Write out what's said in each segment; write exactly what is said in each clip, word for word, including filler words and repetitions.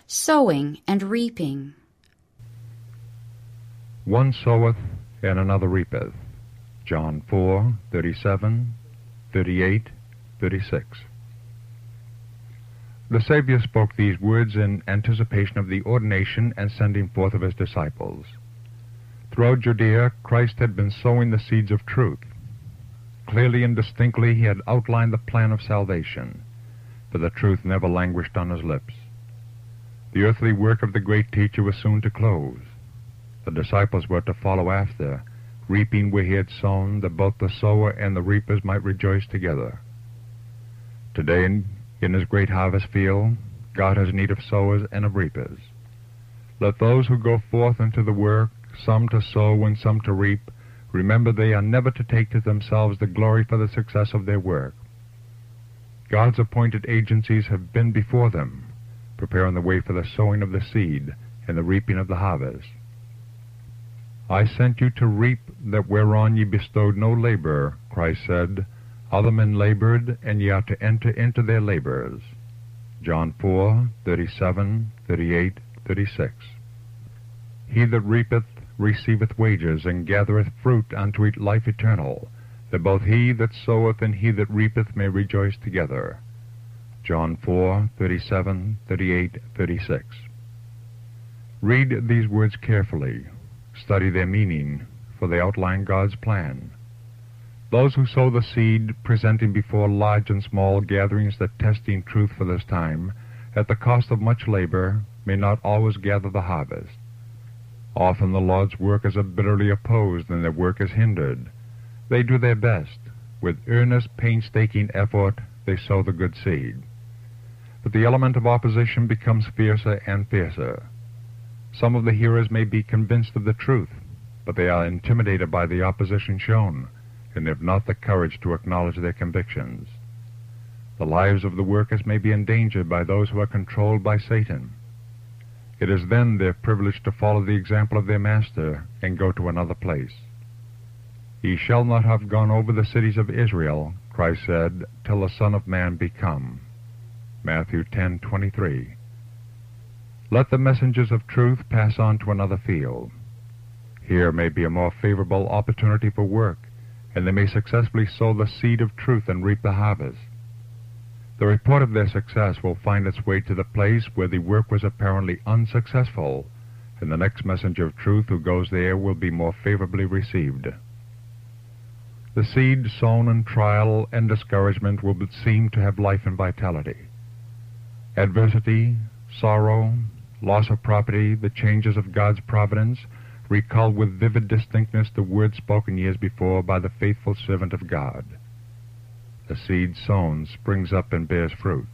sowing and reaping. One soweth and another reapeth. John four, thirty-seven, thirty-eight, thirty-six. The Savior spoke these words in anticipation of the ordination and sending forth of his disciples. Throughout Judea, Christ had been sowing the seeds of truth. Clearly and distinctly he had outlined the plan of salvation, but the truth never languished on his lips. The earthly work of the great teacher was soon to close. The disciples were to follow after, reaping where he had sown, that both the sower and the reapers might rejoice together. Today, in, in his great harvest field, God has need of sowers and of reapers. Let those who go forth into the work, some to sow and some to reap, remember they are never to take to themselves the glory for the success of their work. God's appointed agencies have been before them, preparing the way for the sowing of the seed and the reaping of the harvest. I sent you to reap that whereon ye bestowed no labor, Christ said. Other men labored, and ye are to enter into their labors. John four, thirty-seven, thirty-eight, thirty-six. He that reapeth receiveth wages, and gathereth fruit unto life eternal, that both he that soweth and he that reapeth may rejoice together. John four, thirty-seven, thirty-eight, thirty-six. Read these words carefully. Study their meaning, for they outline God's plan. Those who sow the seed, presenting before large and small gatherings the testing truth for this time, at the cost of much labor, may not always gather the harvest. Often the Lord's workers are bitterly opposed, and their work is hindered. They do their best. With earnest, painstaking effort, they sow the good seed. But the element of opposition becomes fiercer and fiercer. Some of the hearers may be convinced of the truth, but they are intimidated by the opposition shown, and have not the courage to acknowledge their convictions. The lives of the workers may be endangered by those who are controlled by Satan. It is then their privilege to follow the example of their master and go to another place. Ye shall not have gone over the cities of Israel, Christ said, till the Son of Man be come. Matthew ten, twenty-three. Let the messengers of truth pass on to another field. Here may be a more favorable opportunity for work, and they may successfully sow the seed of truth and reap the harvest. The report of their success will find its way to the place where the work was apparently unsuccessful, and the next messenger of truth who goes there will be more favorably received. The seed sown in trial and discouragement will seem to have life and vitality. Adversity, sorrow, loss of property, the changes of God's providence, recall with vivid distinctness the words spoken years before by the faithful servant of God. The seed sown springs up and bears fruit.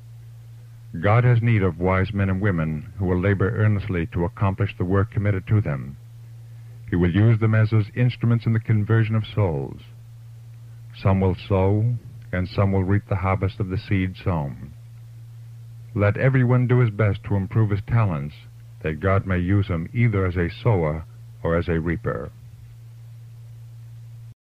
God has need of wise men and women who will labor earnestly to accomplish the work committed to them. He will use them as his instruments in the conversion of souls. Some will sow, and some will reap the harvest of the seed sown. Let everyone do his best to improve his talents, that God may use him either as a sower or as a reaper.